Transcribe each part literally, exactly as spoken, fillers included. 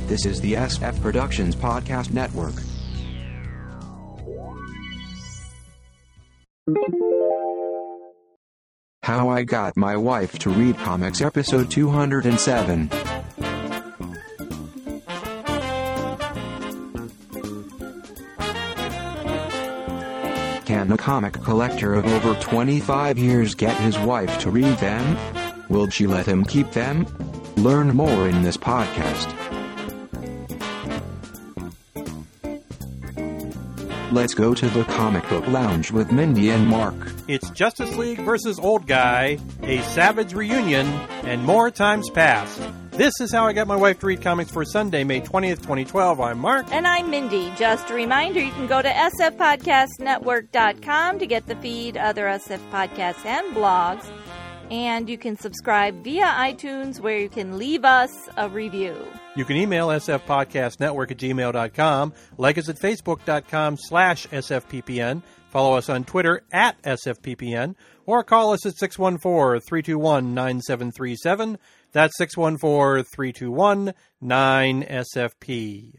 This is the S F Productions Podcast Network. How I Got My Wife to Read Comics, episode two hundred seven. Can a comic collector of over twenty-five years get his wife to read them? Will she let him keep them? Learn more in this podcast. Let's go to the comic book lounge with Mindy and Mark. It's Justice League versus Old Guy, a savage reunion, and more times past. This is How I Got My Wife to Read Comics for Sunday, May twentieth, twenty twelve. I'm Mark. And I'm Mindy. Just a reminder, you can go to S F podcast network dot com to get the feed, other S F podcasts, and blogs. And you can subscribe via iTunes, where you can leave us a review. You can email sfpodcastnetwork at gmail dot com, like us at facebook.com slash sfppn, follow us on Twitter at sfppn, or call us at six one four, three two one, nine seven three seven. That's six one four, three two one, nine S F P.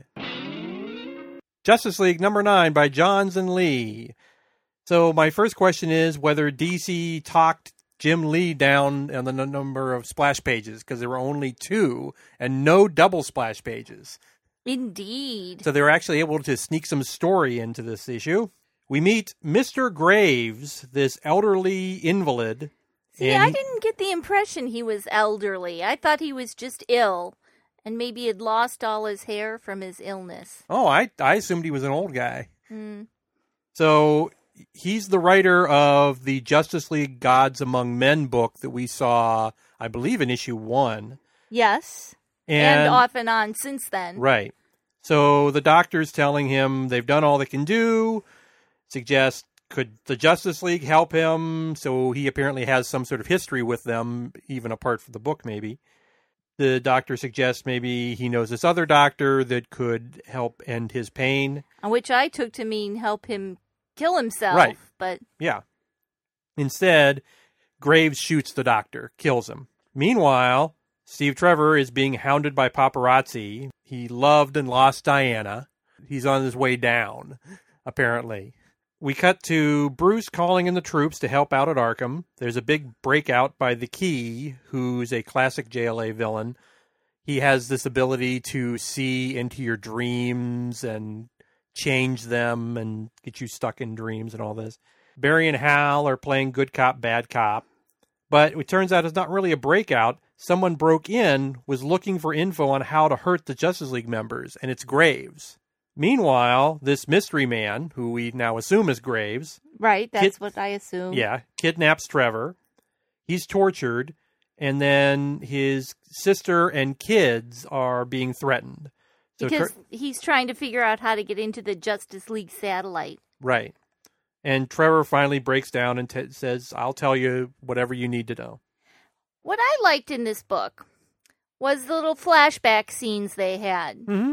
Justice League number nine by Johns and Lee. So my first question is whether D C talked Jim Lee down on the n- number of splash pages, because there were only two and no double splash pages. Indeed. So they were actually able to sneak some story into this issue. We meet Mister Graves, this elderly invalid. See, I didn't get the impression he was elderly. I thought he was just ill, and maybe had lost all his hair from his illness. Oh, I, I assumed he was an old guy. Mm. So he's the writer of the Justice League Gods Among Men book that we saw, I believe, in issue one. Yes. And, and off and on since then. Right. So the doctor's telling him they've done all they can do, suggest could the Justice League help him? So he apparently has some sort of history with them, even apart from the book, maybe. The doctor suggests maybe he knows this other doctor that could help end his pain. Which I took to mean help him kill himself. Right. But yeah. Instead, Graves shoots the doctor, kills him. Meanwhile, Steve Trevor is being hounded by paparazzi. He loved and lost Diana. He's on his way down, apparently. We cut to Bruce calling in the troops to help out at Arkham. There's a big breakout by the Key, who's a classic J L A villain. He has this ability to see into your dreams and change them and get you stuck in dreams and all this. Barry and Hal are playing good cop, bad cop. But it turns out it's not really a breakout. Someone broke in, was looking for info on how to hurt the Justice League members, and it's Graves. Meanwhile, this mystery man, who we now assume is Graves. Right, that's kid- what I assume. Yeah, kidnaps Trevor. He's tortured, and then his sister and kids are being threatened. So because Tre- he's trying to figure out how to get into the Justice League satellite. Right. And Trevor finally breaks down and t- says, I'll tell you whatever you need to know. What I liked in this book was the little flashback scenes they had. Mm-hmm.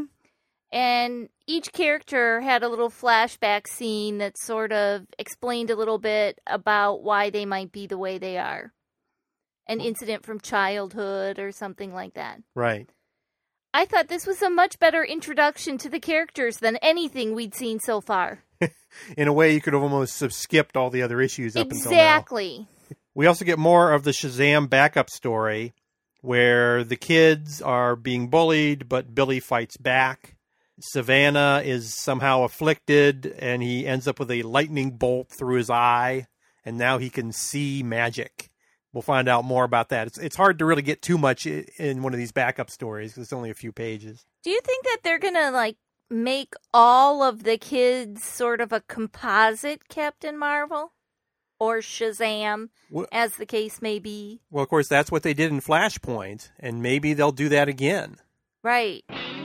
And each character had a little flashback scene that sort of explained a little bit about why they might be the way they are. An incident from childhood or something like that. Right. I thought this was a much better introduction to the characters than anything we'd seen so far. In a way, you could have almost have skipped all the other issues up exactly. until now. Exactly. We also get more of the Shazam backup story, where the kids are being bullied, but Billy fights back. Savannah is somehow afflicted, and he ends up with a lightning bolt through his eye, and now he can see magic. We'll find out more about that. It's it's hard to really get too much in one of these backup stories because it's only a few pages. Do you think that they're going to, like, make all of the kids sort of a composite Captain Marvel? Or Shazam, well, as the case may be? Well, of course, that's what they did in Flashpoint, and maybe they'll do that again. Right.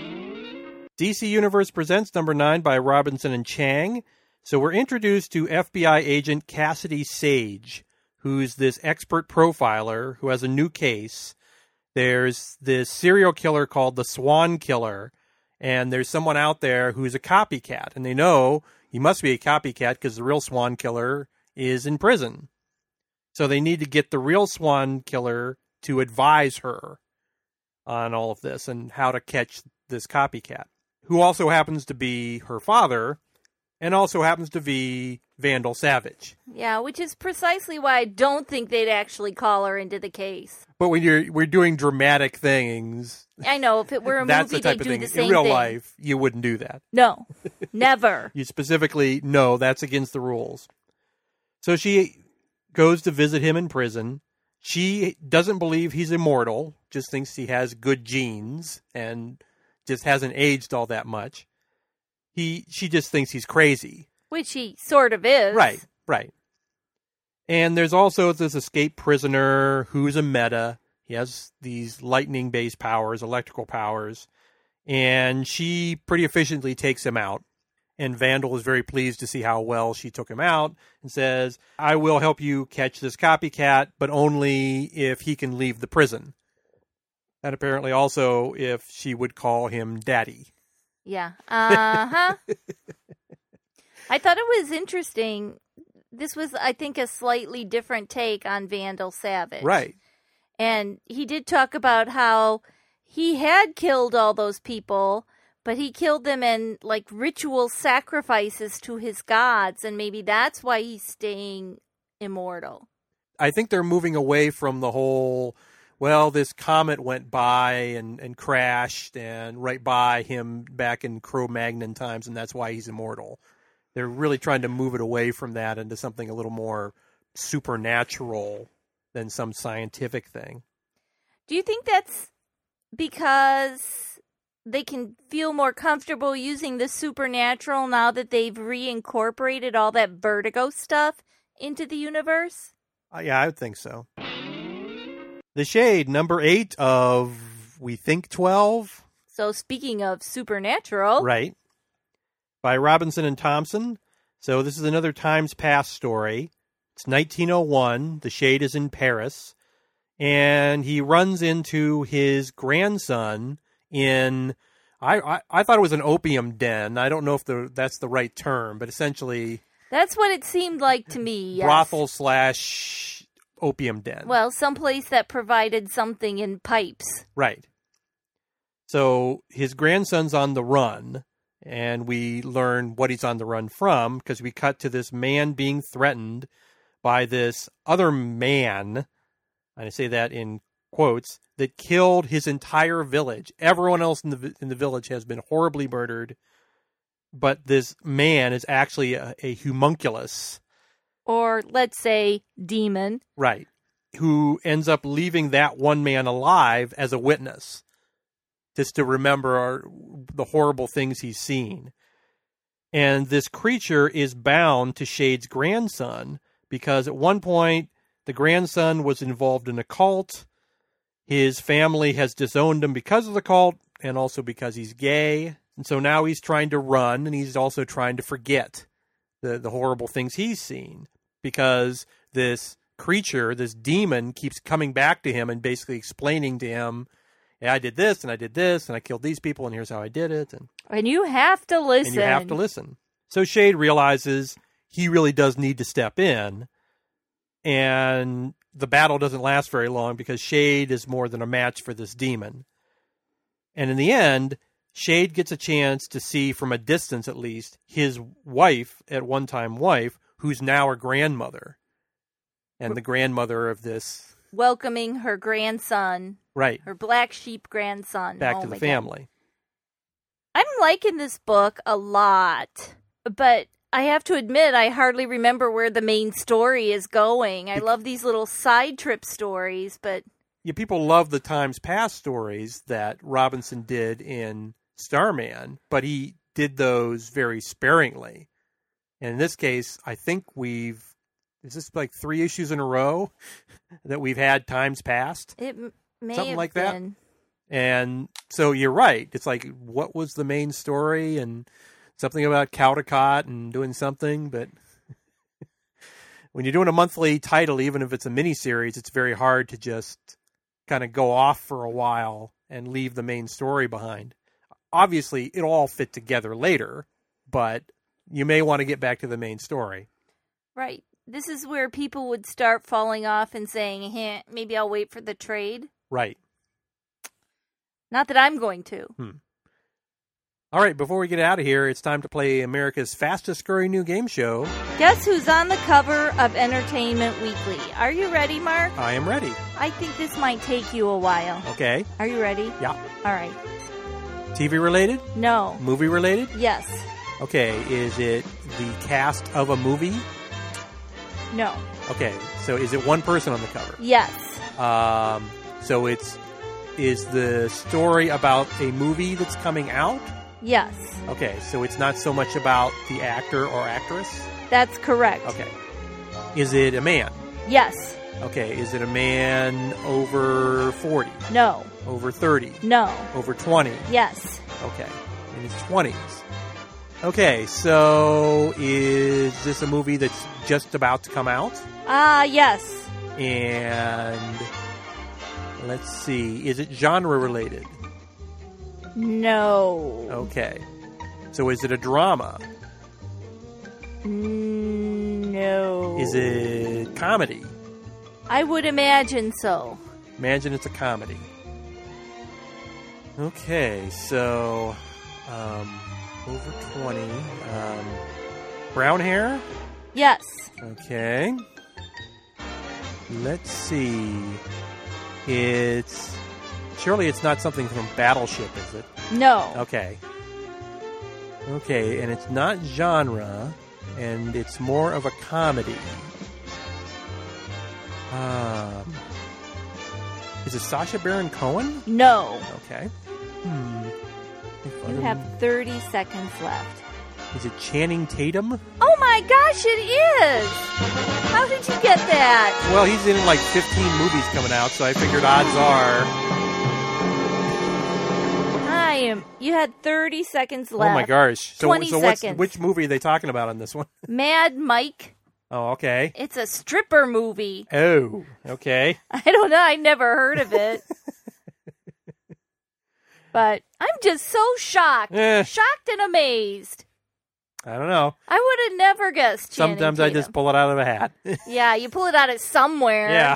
D C Universe Presents number nine by Robinson and Chang. So we're introduced to F B I agent Cassidy Sage, who's this expert profiler who has a new case. There's this serial killer called the Swan Killer, and there's someone out there who's a copycat, and they know he must be a copycat because the real Swan Killer is in prison. So they need to get the real Swan Killer to advise her on all of this and how to catch this copycat, who also happens to be her father and also happens to be Vandal Savage. Yeah, which is precisely why I don't think they'd actually call her into the case. But when you're we're doing dramatic things, I know, if it were a that's movie, the type they'd of do thing. the same In real thing. life, you wouldn't do that. No, never. You specifically, no, that's against the rules. So she goes to visit him in prison. She doesn't believe he's immortal, just thinks he has good genes and just hasn't aged all that much. He, she just thinks he's crazy. Which he sort of is. Right, right. And there's also this escaped prisoner who's a meta. He has these lightning-based powers, electrical powers, and she pretty efficiently takes him out. And Vandal is very pleased to see how well she took him out and says, I will help you catch this copycat, but only if he can leave the prison. And apparently also if she would call him daddy. Yeah. Uh-huh. I thought it was interesting. This was, I think, a slightly different take on Vandal Savage. Right. And he did talk about how he had killed all those people, but he killed them in, like, ritual sacrifices to his gods, and maybe that's why he's staying immortal. I think they're moving away from the whole, well, this comet went by and, and crashed and right by him back in Cro-Magnon times, and that's why he's immortal. They're really trying to move it away from that into something a little more supernatural than some scientific thing. Do you think that's because they can feel more comfortable using the supernatural now that they've reincorporated all that Vertigo stuff into the universe? Uh, yeah, I would think so. The Shade, number eight of, we think, twelve. So speaking of supernatural. Right. By Robinson and Thompson. So this is another Times Past story. It's nineteen oh one. The Shade is in Paris. And he runs into his grandson in, I, I, I thought it was an opium den. I don't know if the, that's the right term, but essentially... That's what it seemed like to me, yes. Brothel slash opium den. Well, someplace that provided something in pipes. Right. So his grandson's on the run, and we learn what he's on the run from, because we cut to this man being threatened by this other man, and I say that in quotes, that killed his entire village. Everyone else in the in the village has been horribly murdered, but this man is actually a, a homunculus. Or, let's say, demon. Right. Who ends up leaving that one man alive as a witness, just to remember our, the horrible things he's seen. And this creature is bound to Shade's grandson, because at one point, the grandson was involved in a cult. His family has disowned him because of the cult, and also because he's gay. And so now he's trying to run, and he's also trying to forget the, the horrible things he's seen, because this creature, this demon, keeps coming back to him and basically explaining to him, yeah, I did this, and I did this, and I killed these people, and here's how I did it. And, and you have to listen. And you have to listen. So Shade realizes he really does need to step in, and the battle doesn't last very long because Shade is more than a match for this demon. And in the end, Shade gets a chance to see, from a distance at least, his wife, at one time wife, who's now a grandmother. And the grandmother of this... welcoming her grandson. Right. Her black sheep grandson. Back home to the again. family. I'm liking this book a lot, but I have to admit I hardly remember where the main story is going. I love these little side trip stories, but... Yeah, people love the Times Past stories that Robinson did in Starman, but he did those very sparingly. And in this case, I think we've... Is this like three issues in a row that we've had Times Past? It m- may Something have like been. that. And so you're right. It's like, what was the main story? And something about Caldecott and doing something. But when you're doing a monthly title, even if it's a miniseries, it's very hard to just kind of go off for a while and leave the main story behind. Obviously, it'll all fit together later, but you may want to get back to the main story. Right. This is where people would start falling off and saying, hey, maybe I'll wait for the trade. Right. Not that I'm going to. Hmm. All right, before we get out of here, it's time to play America's fastest growing new game show. Guess who's on the cover of Entertainment Weekly? Are you ready, Mark? I am ready. I think this might take you a while. Okay. Are you ready? Yeah. All right. T V related? No. Movie related? Yes. Okay, is it the cast of a movie? No. Okay, so is it one person on the cover? Yes. Um, so it's, is the story about a movie that's coming out? Yes. Okay, so it's not so much about the actor or actress? That's correct. Okay. Is it a man? Yes. Okay, is it a man over forty? No. Over thirty? No. Over twenty? Yes. Okay, in his twenties. Okay, so is this a movie that's just about to come out? Ah, uh, yes. And let's see, is it genre related? No. Okay. So is it a drama? No. Is it comedy? I would imagine so. Imagine it's a comedy. Okay, so um, over twenty. Um, brown hair? Yes. Okay. Let's see. It's... Surely it's not something from Battleship, is it? No. Okay. Okay, and it's not genre, and it's more of a comedy. Um, is it Sacha Baron Cohen? No. Okay. Hmm. You have thirty seconds left. Is it Channing Tatum? Oh my gosh, it is! How did you get that? Well, he's in like fifteen movies coming out, so I figured odds are... I am. You had thirty seconds left. Oh my gosh. So, twenty so what's, seconds. which movie are they talking about on this one? Mad Mike. Oh, okay. It's a stripper movie. Oh, okay. I don't know. I never heard of it. But I'm just so shocked. Eh. Shocked and amazed. I don't know. I would have never guessed Channing Sometimes I Tatum. just pull it out of a hat. Yeah, you pull it out of somewhere. Yeah.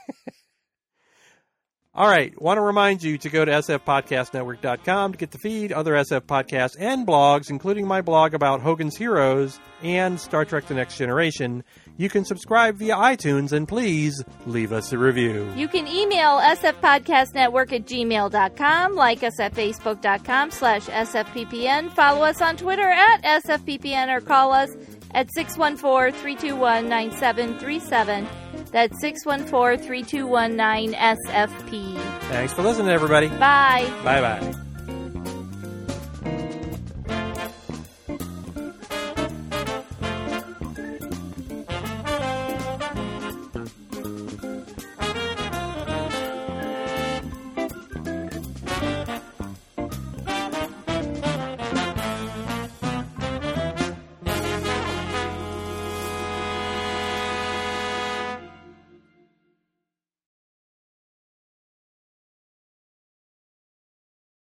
All right. Want to remind you to go to s f podcast network dot com to get the feed, other S F podcasts, and blogs, including my blog about Hogan's Heroes and Star Trek The Next Generation. You can subscribe via iTunes, and please leave us a review. You can email sfpodcastnetwork at gmail dot com, like us at facebook dot com slash sfppn, follow us on Twitter at sfppn, or call us at six one four, three two one, nine seven three seven. That's six one four, three two one nine, S F P. Thanks for listening, everybody. Bye. Bye-bye.